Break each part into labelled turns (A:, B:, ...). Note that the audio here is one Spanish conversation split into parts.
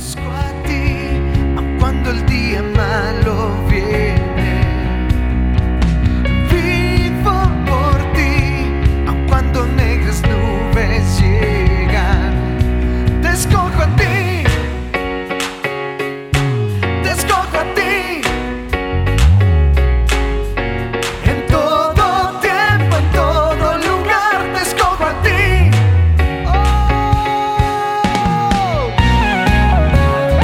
A: busco a ti, aun cuando el día malo viene. Vivo por ti, aun cuando negras nubes llegan. Te escojo a ti, te escojo a ti. En todo tiempo, en todo lugar, te escojo a ti. Oh.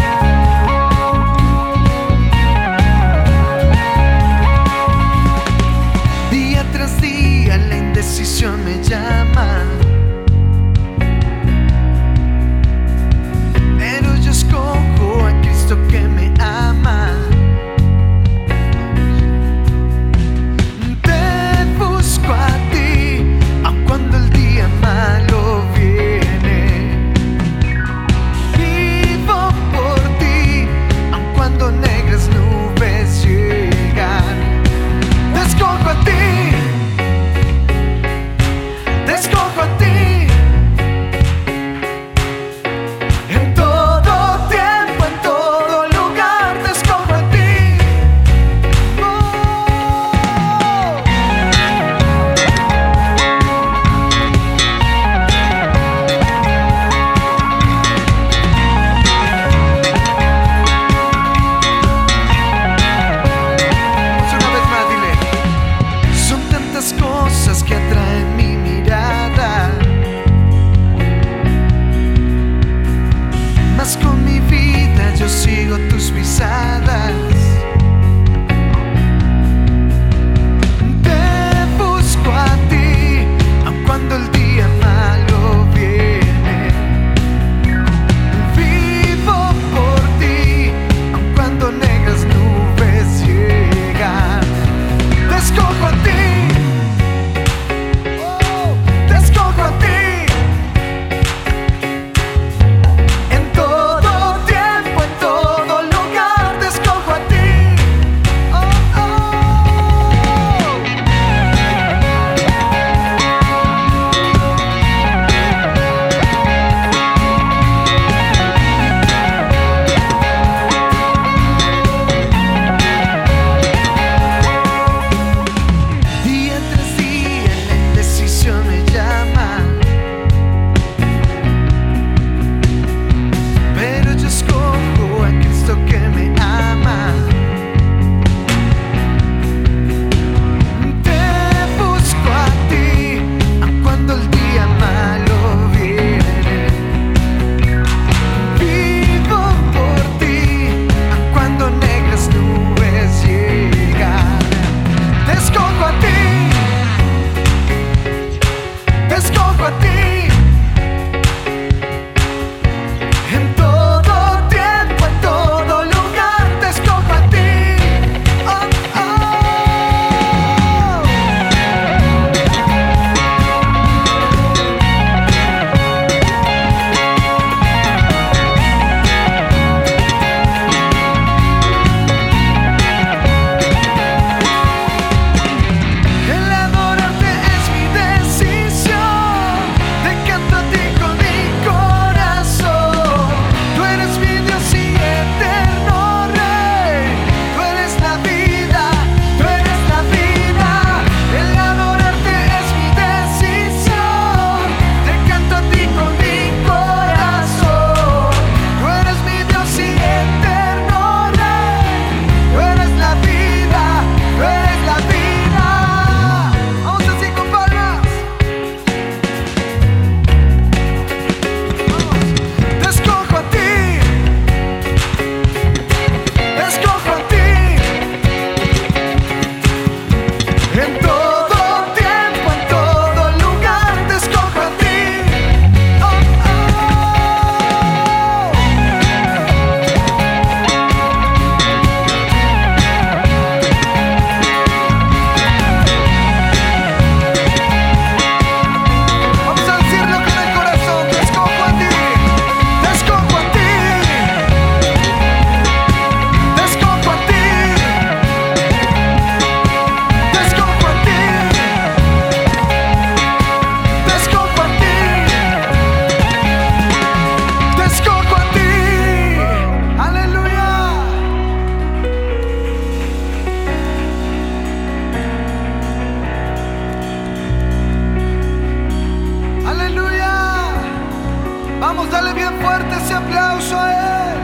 A: Vamos, dale bien fuerte ese aplauso a Él.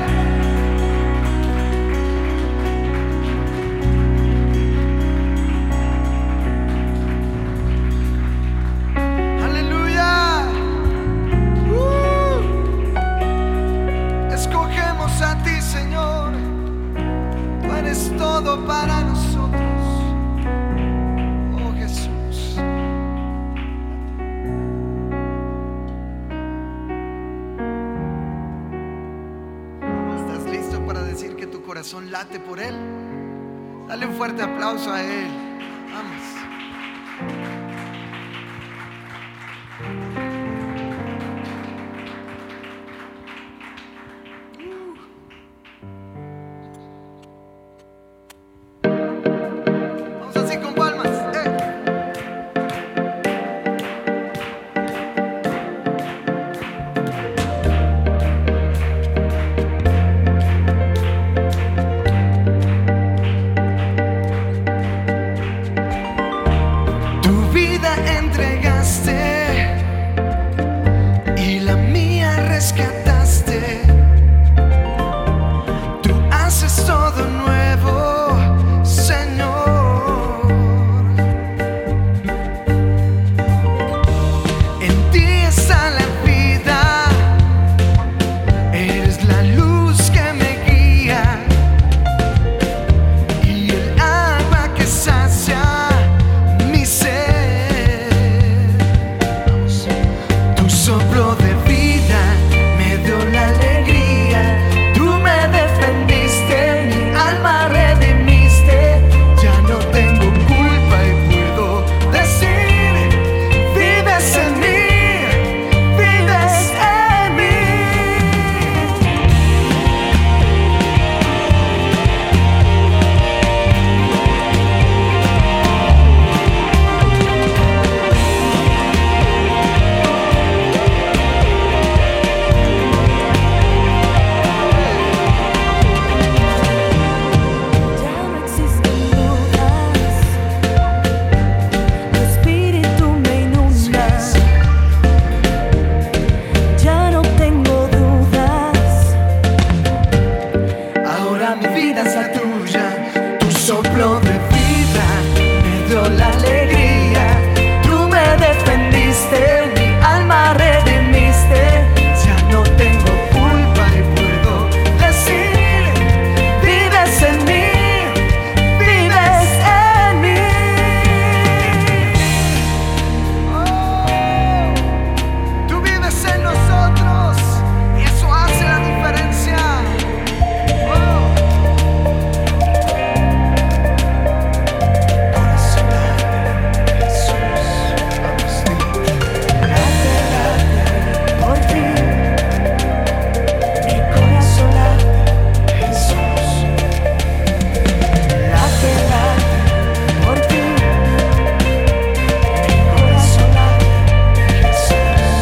A: Aleluya. Escogemos a ti, Señor. Tú eres todo para nosotros. Oh, Jesús. ¿Estás listo para decir que tu corazón late por Él? Dale un fuerte aplauso a Él. Vamos. Vamos así con palmas. Tu vida entregaste y la mía rescataste. Tú haces todo nuevo, Señor. En ti está la vida, eres la luz que me guía y el agua que sacia mi ser. Tu soplo de vida me dio la alegría. Tú me defendiste, mi alma redimiste. Ya no tengo culpa y puedo decir: vives en mí, vives en mí.
B: Ya no existen dudas, tu espíritu me inunda. Ya no tengo dudas,
A: Ahora mi vida es la tuya. Tu soplo de vida me dio la alegría. Tú me defendiste, mi alma redimiste. Ya no tengo culpa y puedo decir: vives en mí, vives en mí. Oh, tú vives en nosotros y eso hace la diferencia. Oh. Corazón late, Jesús, vamos,
B: por ti.
A: mi corazón late, Jesús,
B: Late, por ti.
A: mi corazón late, Jesús,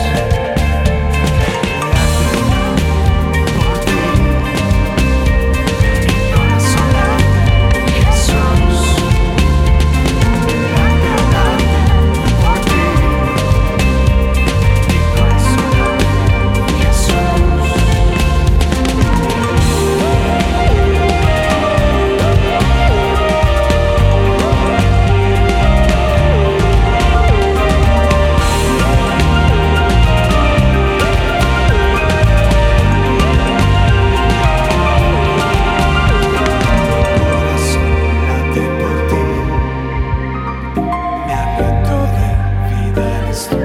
A: por ti, mi corazón late, Jesús, por ti, mi corazón late, Jesús. Corazón late por ti, mi aliento de vida eres tú.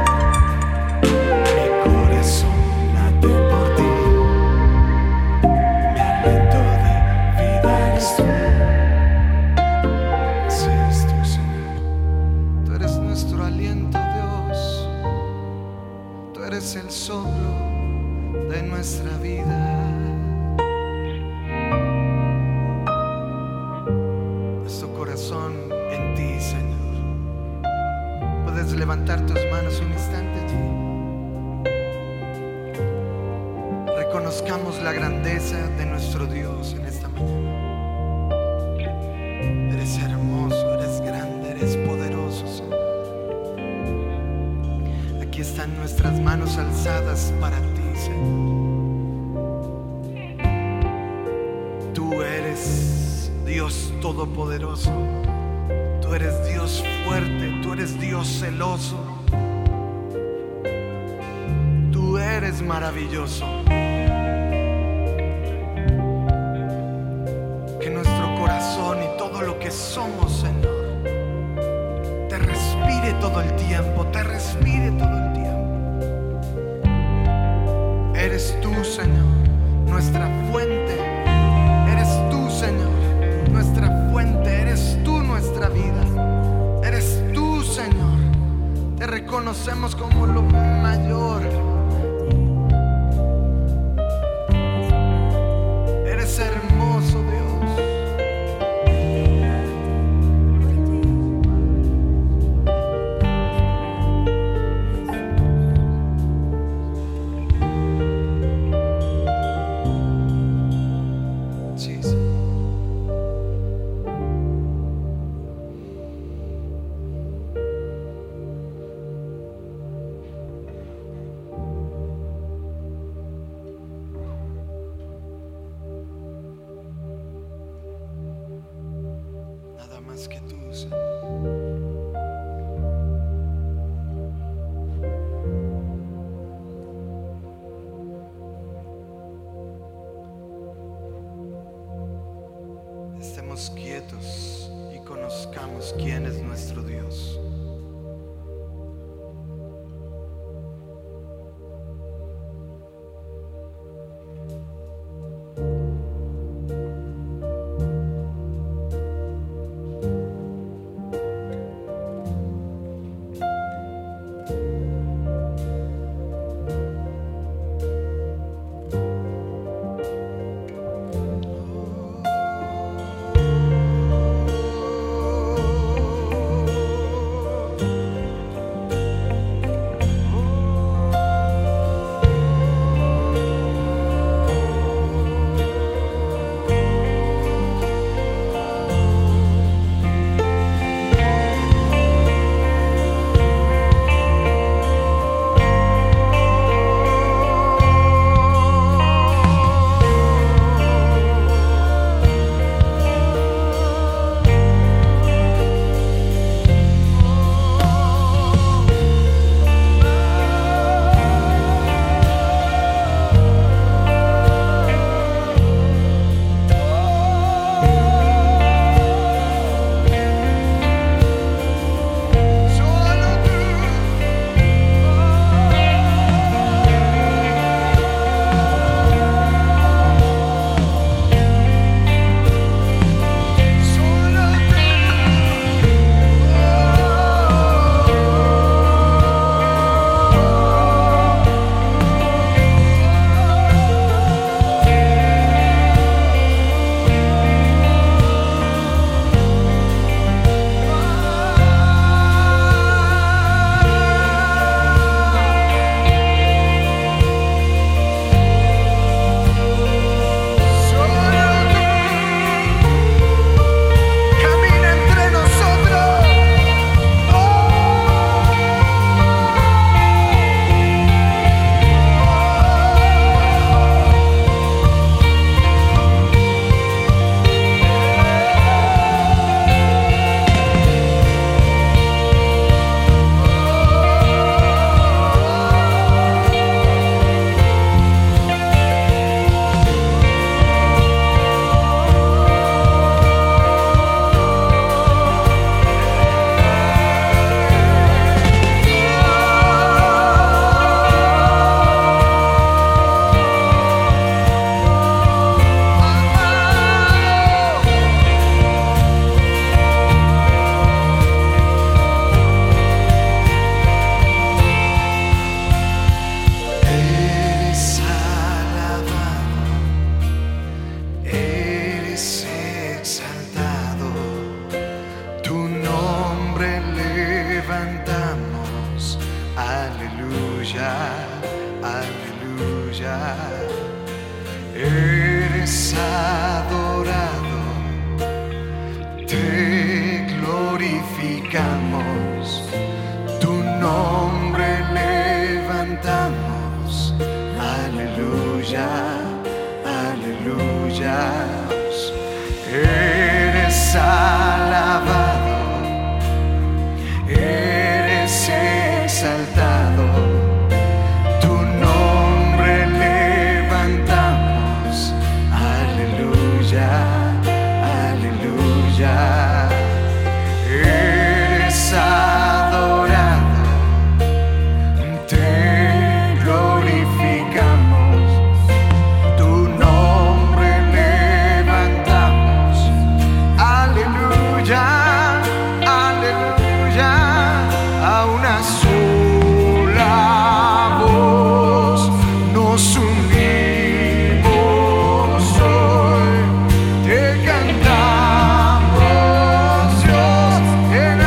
A: Mi corazón late por ti, mi aliento de vida eres tú. Así eres tú, Señor. Tú eres nuestro aliento, Dios. Tú eres el soplo de nuestra vida. Nuestro corazón en ti, Señor. Puedes levantar tus manos un instante allí. Reconozcamos la grandeza de nuestro Dios en esta mañana. Eres hermoso, eres grande, eres poderoso, Señor. Aquí están nuestras manos alzadas para ti. todopoderoso, tú eres Dios fuerte, tú eres Dios celoso, tú eres maravilloso. Que nuestro corazón y todo lo que somos, Señor, te respire todo el tiempo, te respire todo el tiempo. Eres tú, Señor, nuestra fuente. Eres tú, Señor, nuestra fuente. Eres tú nuestra vida. Eres tú, Señor. Te reconocemos como lo mayor. Eres hermoso, Dios. Nada más que tú, Señor. Estemos quietos y conozcamos quién es nuestro Dios. Eres adorado, te glorificamos, tu nombre levantamos. Aleluya, aleluya. Eres alabado, eres exaltado, tu nombre levantamos, aleluya, aleluya, eres adorado, te glorificamos, tu nombre levantamos, aleluya, aleluya, a una sola voz nos unimos hoy, te cantamos Dios en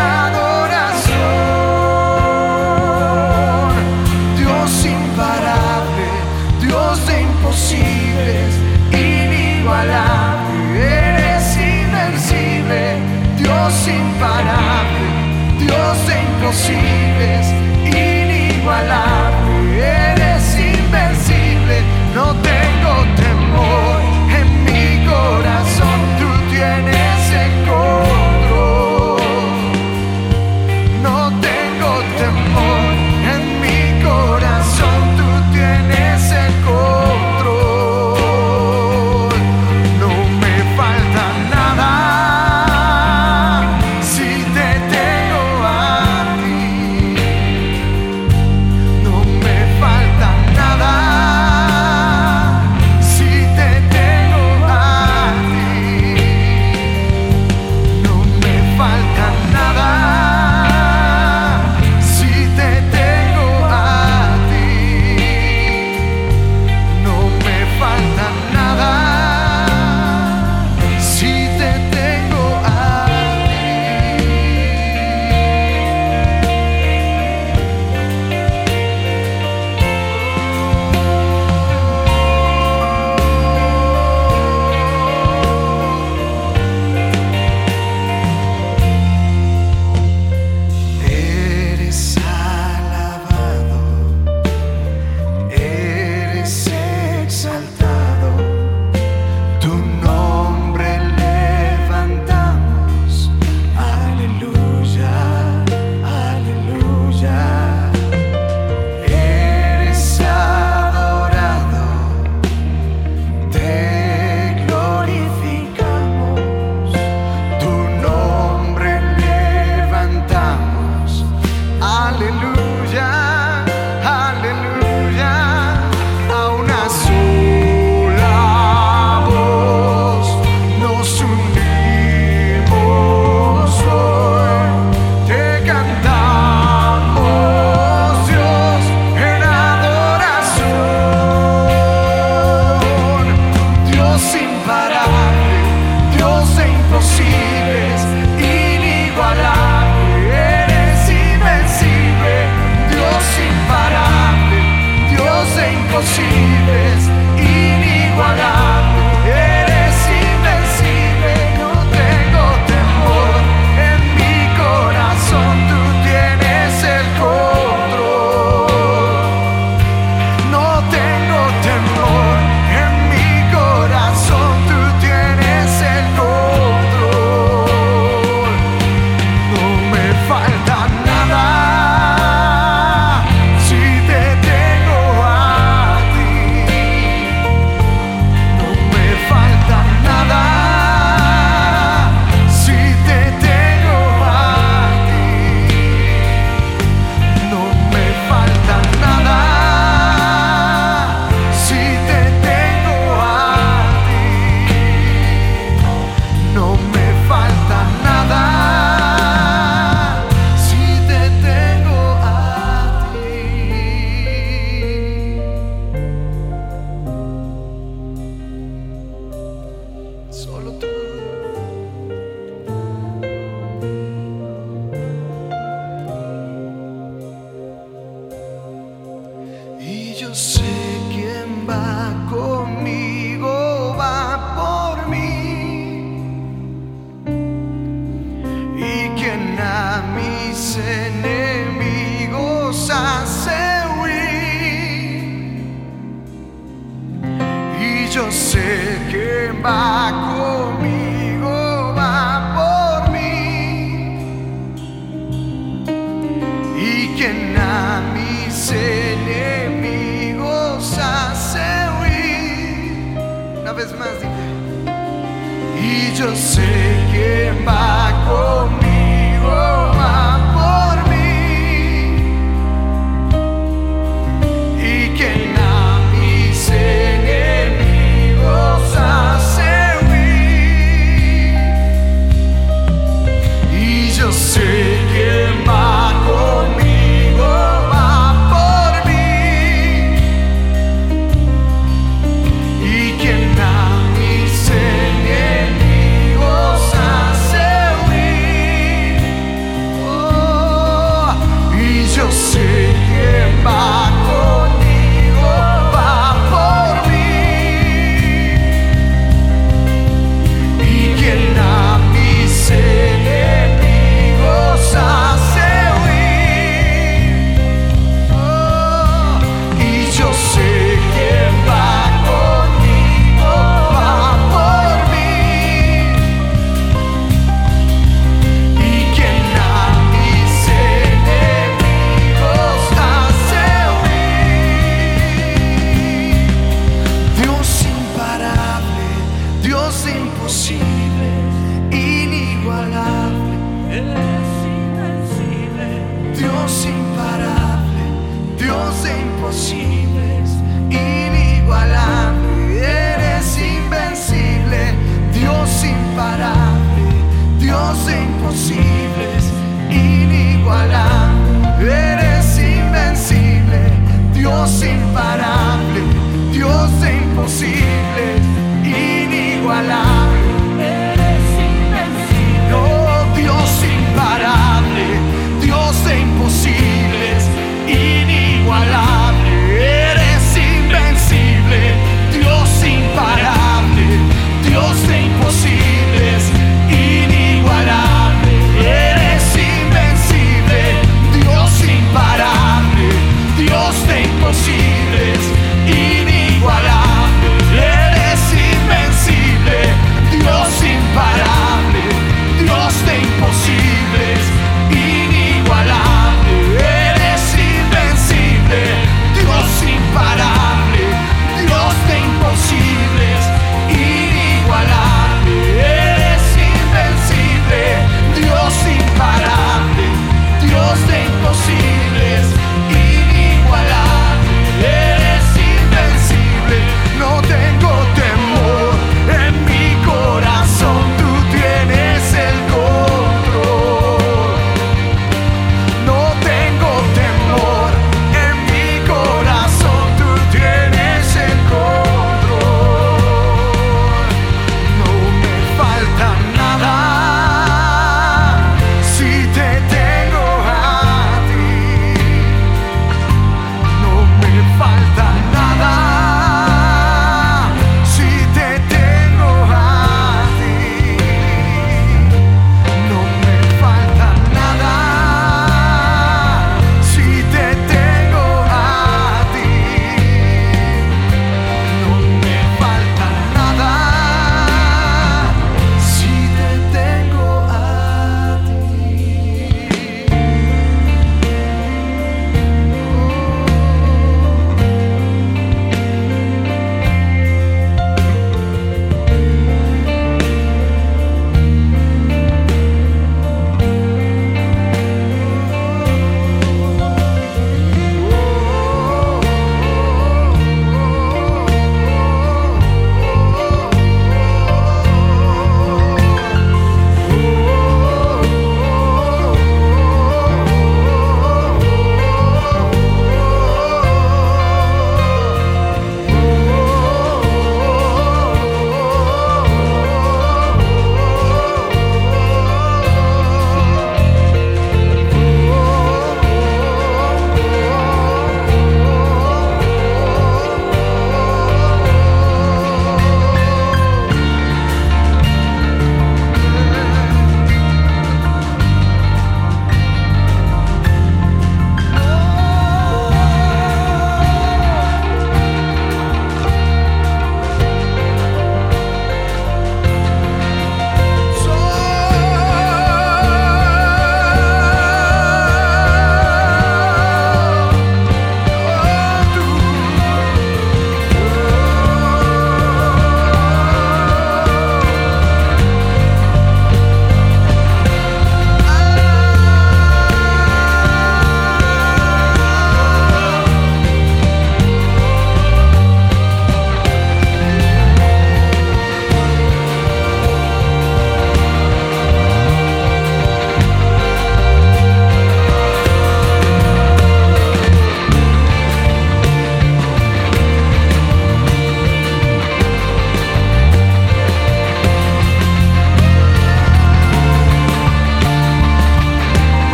A: adoración, Dios imparable, Dios de imposibles, inigualable, eres invencible, Dios imparable, Dios de imposibles, inigualable, eres invencible, no tengo temor en mi corazón, tú tienes el control, no tengo temor en mi corazón, tú tienes el control, no me falta nada si te tengo a ti, no me falta nada si te tengo a ti, no me falta nada si te tengo a ti, no me falta nada si te tengo a eres alabado, eres exaltado, tu nombre levantamos, aleluya, aleluya, eres adorado, te glorificamos, tu nombre levantamos, aleluya, aleluya, a una sola voz nos unimos hoy, te cantamos Dios en adoración, Dios imparable, Dios de imposibles, inigualable, eres invencible, Dios imparable, Dios de imposibles, inigualable, eres invencible, no tengo temor en mi corazón, tú tienes el control, no tengo temor en mi corazón, tú tienes el control, no me falta nada si te tengo a ti, no me falta nada si te tengo a ti, no me falta nada si te tengo a ti, no me falta nada si te tengo a ti. Solo tú. Y yo sé quién va conmigo, va por mí, y quien a mis enemigos hace huir. Y yo sé que va conmigo, va por yo sé que va conmigo, va por mí, y que a mis enemigos hace huir, y yo sé que va conmigo, va por mí, y que a mis enemigos hace huir. Oh, y yo sé que va conmigo, va por mí, y que a mis enemigos hace huir. Oh, y yo sé que va conmigo, va por mí, y que a mis enemigos hace huir. Dios imparable, Dios imposible, inigualable,
B: Eres invencible.
A: Dios imparable, Dios de imposibles, inigualable, eres invencible, Dios imparable, Dios de imposibles, inigualable, eres invencible, Dios imparable, Dios de imposibles, inigualable.
B: Eres invencible.
A: Oh, Dios imparable, Dios de imposibles, inigualable, eres invencible, Dios imparable, Dios de imposibles, inigualable, eres invencible, Dios imparable, Dios de imposibles, inigualable,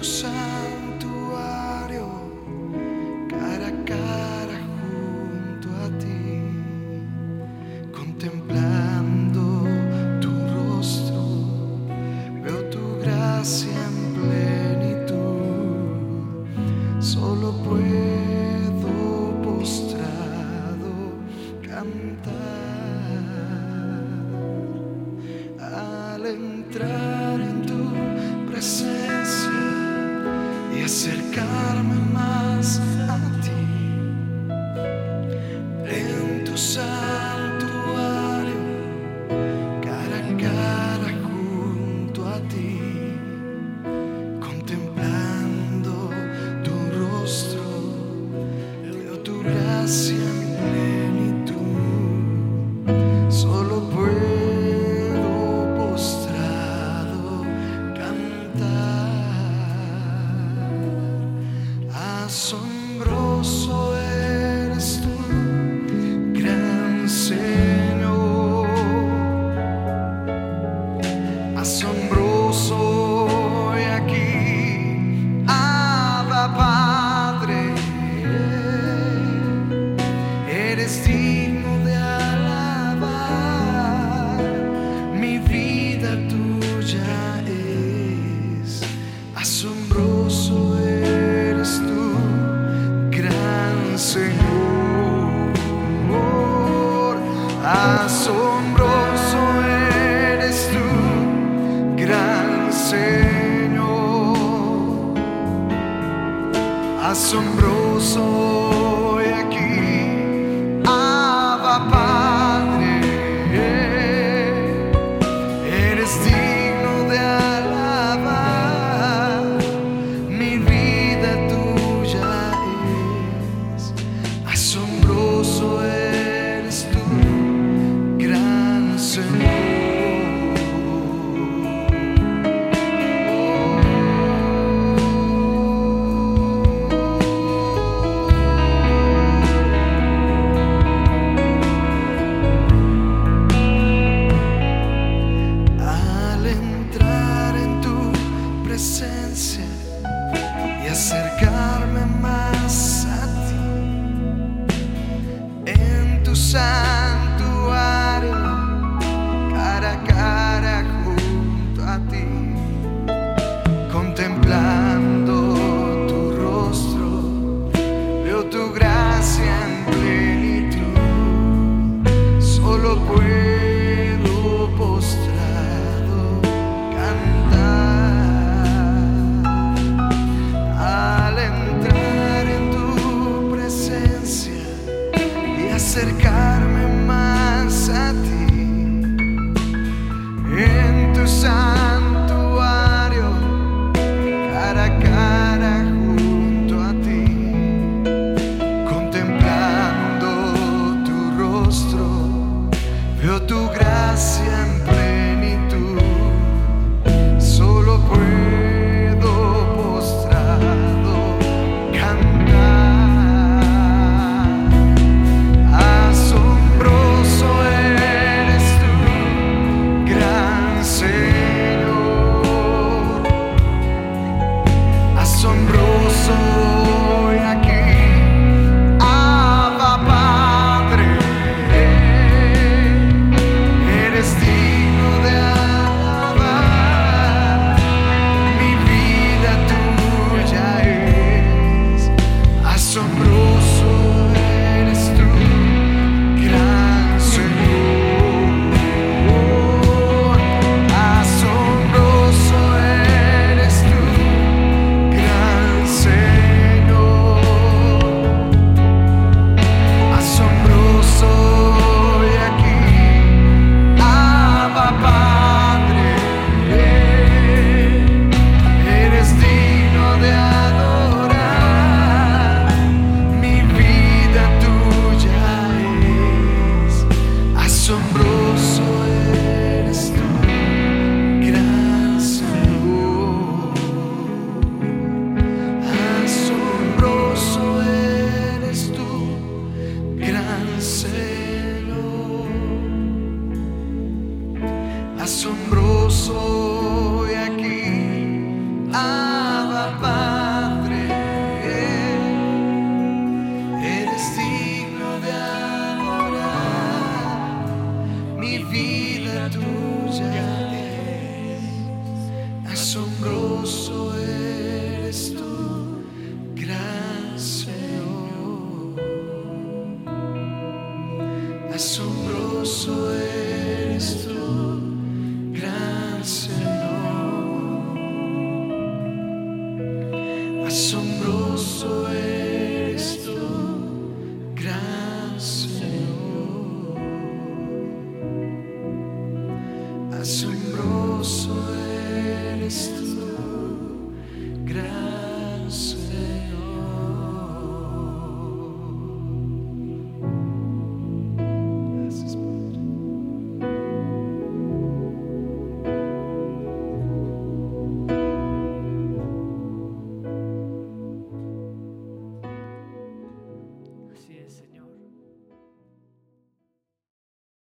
A: santuario, cara a cara junto a ti, contemplando tu rostro, veo tu gracia en plenitud. Solo puedo postrado cantar al entrar en tu presencia y acercarme más a ti. En tu santuario, cara a cara junto a ti, contemplando tu rostro, veo tu gracia en plenitud. Solo puedo postrado cantar. Asombroso eres tú, gran Señor. Asombroso y aquí, Abba Padre, eres digno de alabar. Mi vida tuya es. Asombroso eres tú, gran Señor. Asombroso eres tú, gran Señor. Asombroso y aquí, Abba Padre, eres digno de alabar. Mi vida tuya es. Asombroso eres tú, gran Señor. Al entrar en tu presencia y acercarme más a ti, en tu santuario, cara a cara junto a ti, contemplando tu rostro, veo tu gracia en plenitud. Solo puedo postrado cantar Señor. Asombroso eres tú, gran Señor. Asombroso eres tú.